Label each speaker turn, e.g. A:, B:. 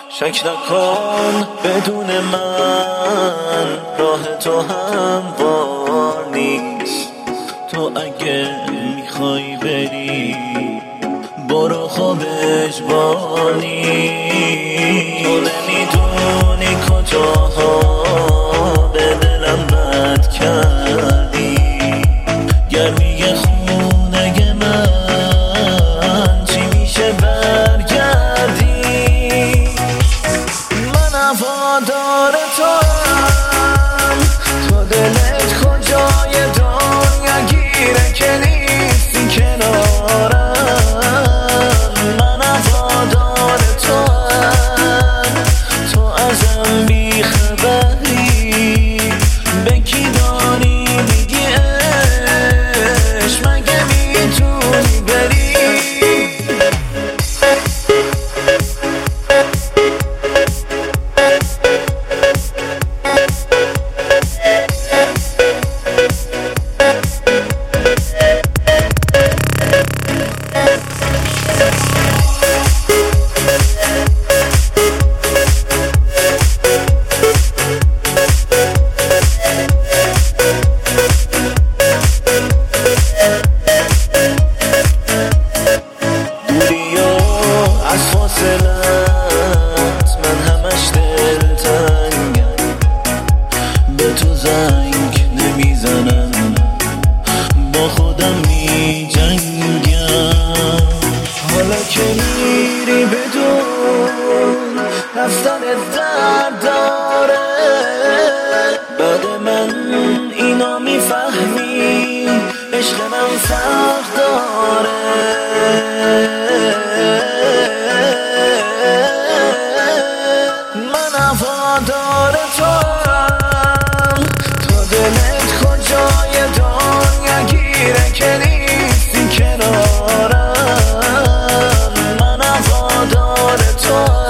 A: شک نکن بدون من راه تو هموار نیست. تو اگه میخوای بری برو خواب اجباری. تو نمیدونی کجاها به دلم بد کردی. گرمی خونه من چی میشه برگردی. من هوادار تو هم، تو دلت کجای دنیا گیره که نیستی کنارم. من هوادار تو هم، تو ازم بیخبری. به کی داری میگی عشق مگه میتونی بری. از فاصلت من همش دلتنگم. به تو زنگ نمیزنم با خودم میجنگم. حالا که میری بدون رفتن درد داره. بعد من اینا میفهمی عشق من فرق داره. من هوادار تو هم، تو دلت کجای دنیا گیره که نیستی کنارم. من هوادار تو هم.